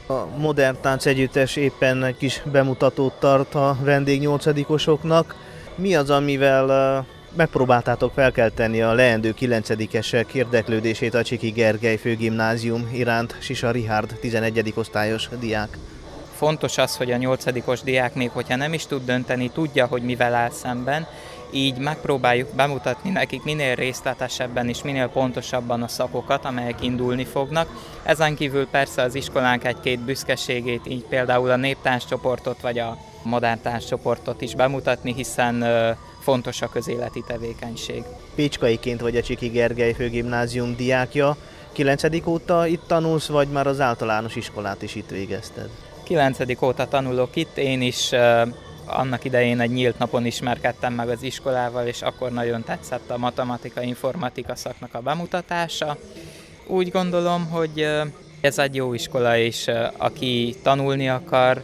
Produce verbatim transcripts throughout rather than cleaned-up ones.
A Modern Tánc Együttes éppen egy kis bemutatót tart a vendégnyolcadikosoknak. Mi az, amivel megpróbáltátok felkelteni a leendő kilencedikesek érdeklődését a Csiky Gergely Főgimnázium iránt? Sisa Richárd, tizenegyedik osztályos diák. Fontos az, hogy a nyolcadikos diák még hogyha nem is tud dönteni, tudja, hogy mivel áll szemben, így megpróbáljuk bemutatni nekik minél részletesebben és minél pontosabban a szakokat, amelyek indulni fognak. Ezen kívül persze az iskolánk egy-két büszkeségét, így például a néptánccsoportot vagy a modern tánccsoportot is bemutatni, hiszen fontos a közéleti tevékenység. Pécskaiként vagy a Csiky Gergely Főgimnázium diákja. Kilencedik óta itt tanulsz, vagy már az általános iskolát is itt végezted? Kilencedik óta tanulok itt, én is annak idején egy nyílt napon ismerkedtem meg az iskolával, és akkor nagyon tetszett a matematika-informatika szaknak a bemutatása. Úgy gondolom, hogy ez egy jó iskola, és aki tanulni akar,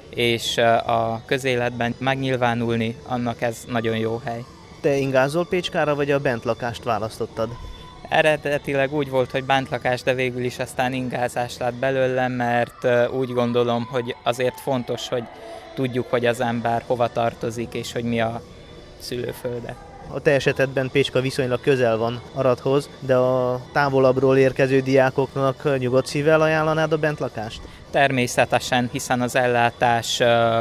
és a közéletben megnyilvánulni, annak ez nagyon jó hely. Te ingázol Pécskára, vagy a bentlakást választottad? Eredetileg úgy volt, hogy bentlakás, de végül is aztán ingázás lett belőlem, mert úgy gondolom, hogy azért fontos, hogy tudjuk, hogy az ember hova tartozik, és hogy mi a szülőfölde. A te esetedben Pécska viszonylag közel van Aradhoz, de a távolabbról érkező diákoknak nyugodt szívvel ajánlanád a bentlakást? Természetesen, hiszen az ellátás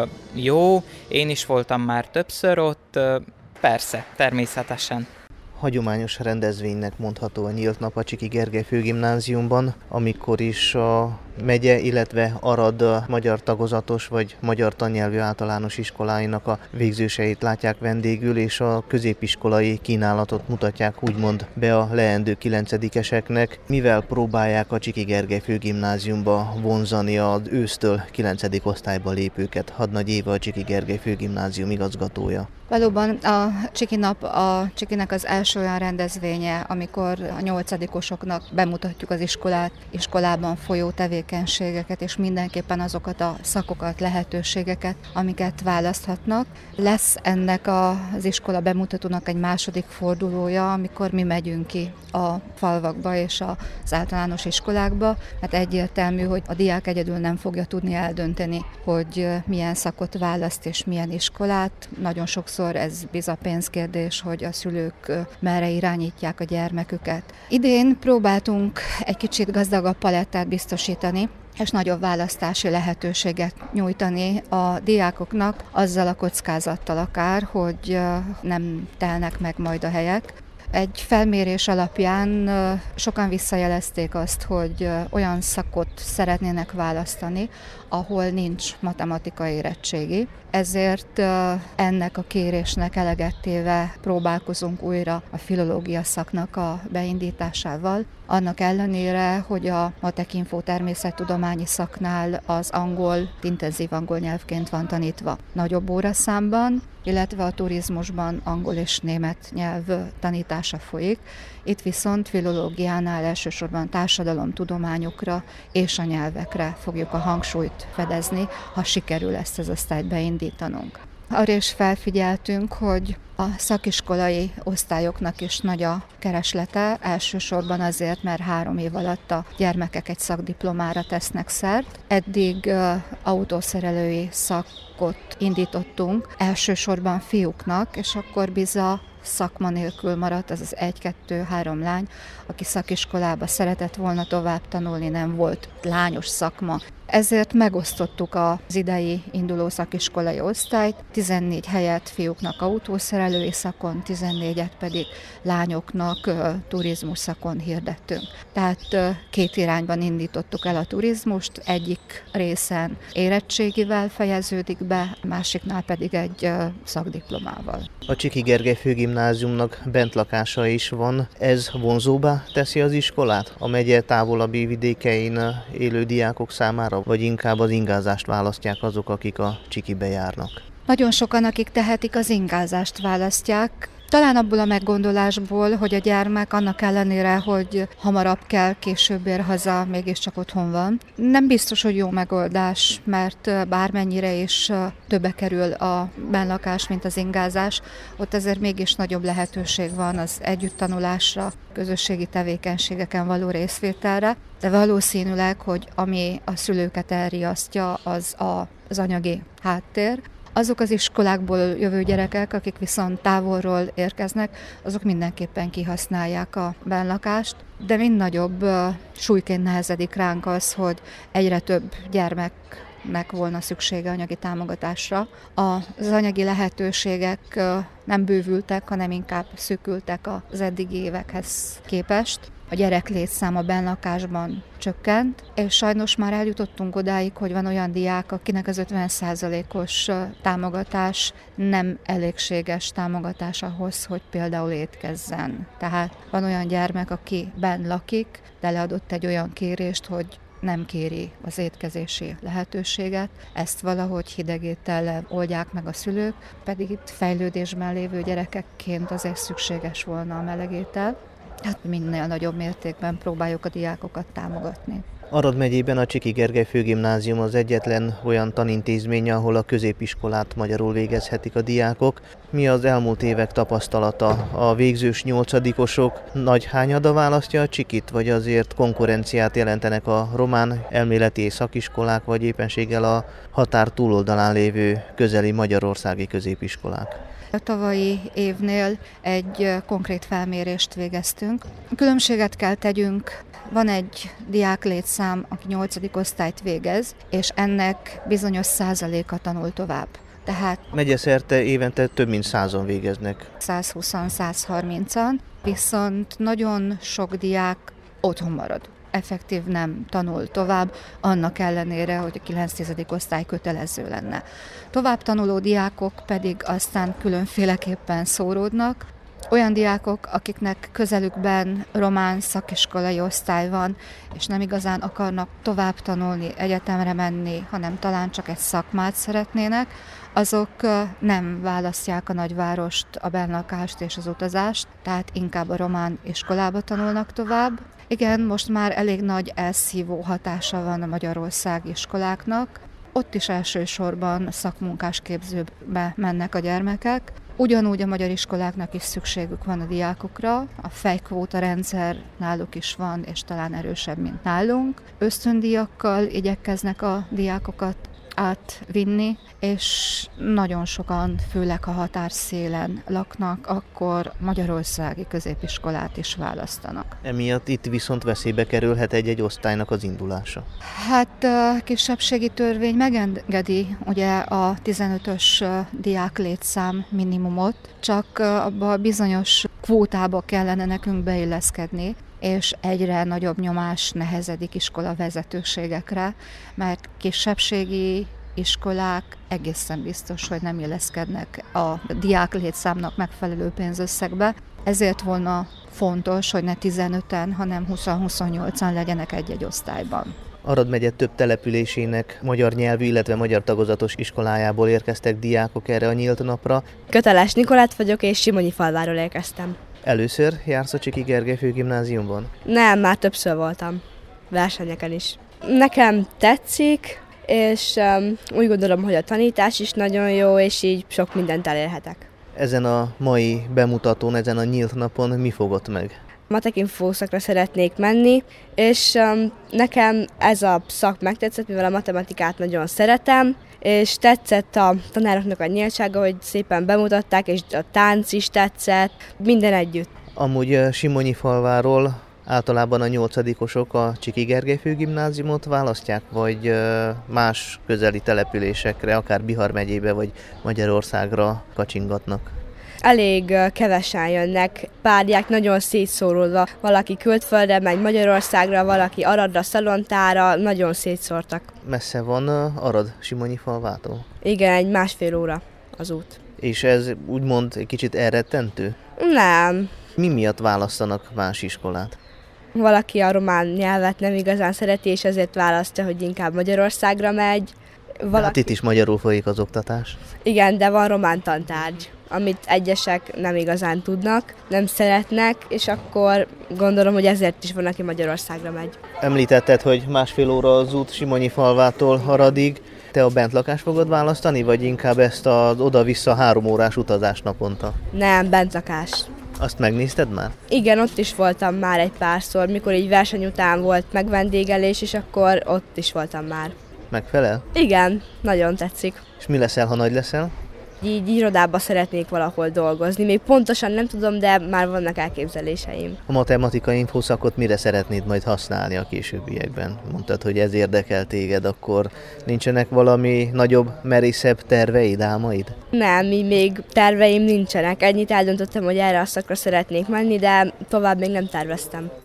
jó, én is voltam már többször ott, persze, természetesen. Hagyományos rendezvénynek mondható a nyílt nap a Csiky Gergely Főgimnáziumban, amikor is a megye, illetve Arad magyar tagozatos vagy magyar tannyelvű általános iskoláinak a végzőseit látják vendégül, és a középiskolai kínálatot mutatják úgymond be a leendő kilencedikeseknek, mivel próbálják a Csiky Gergely Főgimnáziumba vonzani az ősztől kilencedik osztályba lépőket. Hadnagy Éva, a Csiky Gergely Főgimnázium igazgatója. Valóban a Csiki nap a Csikinek az első olyan rendezvénye, amikor a nyolcadikosoknak bemutatjuk az iskolát, iskolában folyó tevékenységeket, és mindenképpen azokat a szakokat, lehetőségeket, amiket választhatnak. Lesz ennek az iskola bemutatónak egy második fordulója, amikor mi megyünk ki a falvakba és az általános iskolákba, mert egyértelmű, hogy a diák egyedül nem fogja tudni eldönteni, hogy milyen szakot választ és milyen iskolát. Nagyon sokszor ez biza pénzkérdés, hogy a szülők merre irányítják a gyermeküket. Idén próbáltunk egy kicsit gazdagabb palettát biztosítani, és nagyobb választási lehetőséget nyújtani a diákoknak, azzal a kockázattal akár, hogy nem telnek meg majd a helyek. Egy felmérés alapján sokan visszajelezték azt, hogy olyan szakot szeretnének választani, ahol nincs matematikai érettségi. Ezért ennek a kérésnek eleget téve próbálkozunk újra a filológia szaknak a beindításával. Annak ellenére, hogy a Matek-Info természettudományi szaknál az angol, intenzív angol nyelvként van tanítva nagyobb óraszámban, illetve a turizmusban angol és német nyelv tanítása folyik. Itt viszont filológiánál elsősorban társadalomtudományokra és a nyelvekre fogjuk a hangsúlyt fedezni, ha sikerül ezt az osztályt beindítanunk. Arra is felfigyeltünk, hogy a szakiskolai osztályoknak is nagy a kereslete, elsősorban azért, mert három év alatt a gyermekek egy szakdiplomára tesznek szert. Eddig uh, autószerelői szakot indítottunk, elsősorban fiúknak, és akkor biza szakma nélkül maradt az az egy-kettő-három lány, aki szakiskolába szeretett volna tovább tanulni, nem volt lányos szakma. Ezért megosztottuk az idei induló szakiskolai osztályt, tizennégy helyet fiúknak autószerelői szakon, tizennégyet pedig lányoknak turizmus szakon hirdettünk. Tehát két irányban indítottuk el a turizmust, egyik részen érettségivel fejeződik be, másiknál pedig egy szakdiplomával. A Csiky Gergely Főgimnáziumnak bentlakása is van. Ez vonzóbbá teszi az iskolát a megye távolabbi vidékein élő diákok számára, vagy inkább az ingázást választják azok, akik a Csikibe járnak? Nagyon sokan, akik tehetik, az ingázást választják. Talán abból a meggondolásból, hogy a gyermek annak ellenére, hogy hamarabb kell, később ér haza, mégiscsak otthon van. Nem biztos, hogy jó megoldás, mert bármennyire is többe kerül a bennlakás, mint az ingázás, ott azért mégis nagyobb lehetőség van az együtttanulásra, közösségi tevékenységeken való részvételre. de valószínűleg, hogy ami a szülőket elriasztja, az a, az anyagi háttér. Azok az iskolákból jövő gyerekek, akik viszont távolról érkeznek, azok mindenképpen kihasználják a bennlakást, de mind nagyobb uh, súlyként nehezedik ránk az, hogy egyre több gyermeknek volna szüksége anyagi támogatásra. Az anyagi lehetőségek uh, nem bővültek, hanem inkább szűkültek az eddigi évekhez képest. A gyerek létszám a bennlakásban csökkent, és sajnos már eljutottunk odáig, hogy van olyan diák, akinek az ötven százalékos támogatás nem elégséges támogatás ahhoz, hogy például étkezzen. Tehát van olyan gyermek, aki benn lakik, de leadott egy olyan kérést, hogy nem kéri az étkezési lehetőséget, ezt valahogy hidegétellel oldják meg a szülők, pedig itt fejlődésben lévő gyerekekként azért szükséges volna a melegétel. Hát minél nagyobb mértékben próbáljuk a diákokat támogatni. Arad megyében a Csiki Gergely Főgimnázium az egyetlen olyan tanintézmény, ahol a középiskolát magyarul végezhetik a diákok. Mi az elmúlt évek tapasztalata? A végzős nyolcadikosok nagy hányada választja a Csikit, vagy azért konkurenciát jelentenek a román elméleti és szakiskolák, vagy éppenséggel a határ túloldalán lévő közeli magyarországi középiskolák? A tavalyi évnél egy konkrét felmérést végeztünk. Különbséget kell tegyünk. Van egy diák létszám, aki nyolcadik osztályt végez, és ennek bizonyos százaléka tanul tovább. Tehát megyeszerte évente több mint százan végeznek. száz húsz száz harmincan, viszont nagyon sok diák otthon marad. Effektív nem tanul tovább, annak ellenére, hogy a kilenc-tizedik osztály kötelező lenne. Tovább tanuló diákok pedig aztán különféleképpen szóródnak. Olyan diákok, akiknek közelükben román szakiskolai osztály van, és nem igazán akarnak tovább tanulni, egyetemre menni, hanem talán csak egy szakmát szeretnének, azok nem választják a nagyvárost, a bennlakást és az utazást, tehát inkább a román iskolába tanulnak tovább. Igen, most már elég nagy elszívó hatása van a magyarországi iskoláknak. Ott is elsősorban szakmunkásképzőbe mennek a gyermekek. Ugyanúgy a magyar iskoláknak is szükségük van a diákokra. A fejkvóta rendszer náluk is van, és talán erősebb, mint nálunk. Ösztöndíjakkal igyekeznek a diákokat átvinni, és nagyon sokan, főleg ha határszélen laknak, akkor magyarországi középiskolát is választanak. Emiatt itt viszont veszélybe kerülhet egy-egy osztálynak az indulása. Hát a kisebbségi törvény megengedi ugye a tizenötös diák létszám minimumot, csak abba a bizonyos kvótába kellene nekünk beilleszkedni, és egyre nagyobb nyomás nehezedik iskola vezetőségekre, mert kisebbségi iskolák egészen biztos, hogy nem illeszkednek a diák létszámnak megfelelő pénzösszegbe. Ezért volna fontos, hogy ne tizenöten, hanem húsz-huszonnyolcan legyenek egy-egy osztályban. Arad megye több településének magyar nyelvű, illetve magyar tagozatos iskolájából érkeztek diákok erre a nyílt napra. Köteles Nikolát vagyok, és Simonyfalváról érkeztem. Először jársz a Csiki Gergely Főgimnáziumban? Nem, már többször voltam. Versenyeken is. Nekem tetszik, és um, úgy gondolom, hogy a tanítás is nagyon jó, és így sok mindent elérhetek. Ezen a mai bemutatón, ezen a nyílt napon mi fogott meg? Matek-infó szakra szeretnék menni, és um, nekem ez a szak megtetszett, mivel a matematikát nagyon szeretem, és tetszett a tanároknak a nyíltsága, hogy szépen bemutatták, és a tánc is tetszett, minden együtt. Amúgy Simonyfalváról általában a nyolcadikosok a Csiki Gergely Főgimnáziumot választják, vagy más közeli településekre, akár Bihar megyébe, vagy Magyarországra kacsingatnak? Elég kevesen jönnek, párják nagyon szétszóródva. Valaki Kültföldre megy, Magyarországra, valaki Aradra, Szalontára, nagyon szétszórtak. Messze van Arad Simonyfalvától? Igen, egy másfél óra az út. És ez úgymond egy kicsit elrettentő? Nem. Mi miatt választanak más iskolát? Valaki a román nyelvet nem igazán szereti, és ezért választja, hogy inkább Magyarországra megy. Valaki... Hát itt is magyarul folyik az oktatás. Igen, de van román tantárgy, amit egyesek nem igazán tudnak, nem szeretnek, és akkor gondolom, hogy ezért is van, aki Magyarországra megy. Említetted, hogy másfél óra az út Simonyfalvától Aradig. Te a bentlakást fogod választani, vagy inkább ezt az oda-vissza három órás utazást naponta? Nem, bentlakás. Azt megnézted már? Igen, ott is voltam már egy párszor, mikor így verseny után volt megvendégelés, és akkor ott is voltam már. Megfelel? Igen, nagyon tetszik. És mi leszel, ha nagy leszel? Így irodában szeretnék valahol dolgozni. Még pontosan nem tudom, de már vannak elképzeléseim. A matematikai infoszakot mire szeretnéd majd használni a későbbiekben? Mondtad, hogy ez érdekel téged, akkor nincsenek valami nagyobb, merészebb terveid, álmaid? Nem, így még terveim nincsenek. Ennyit eldöntöttem, hogy erre a szakra szeretnék menni, de tovább még nem terveztem.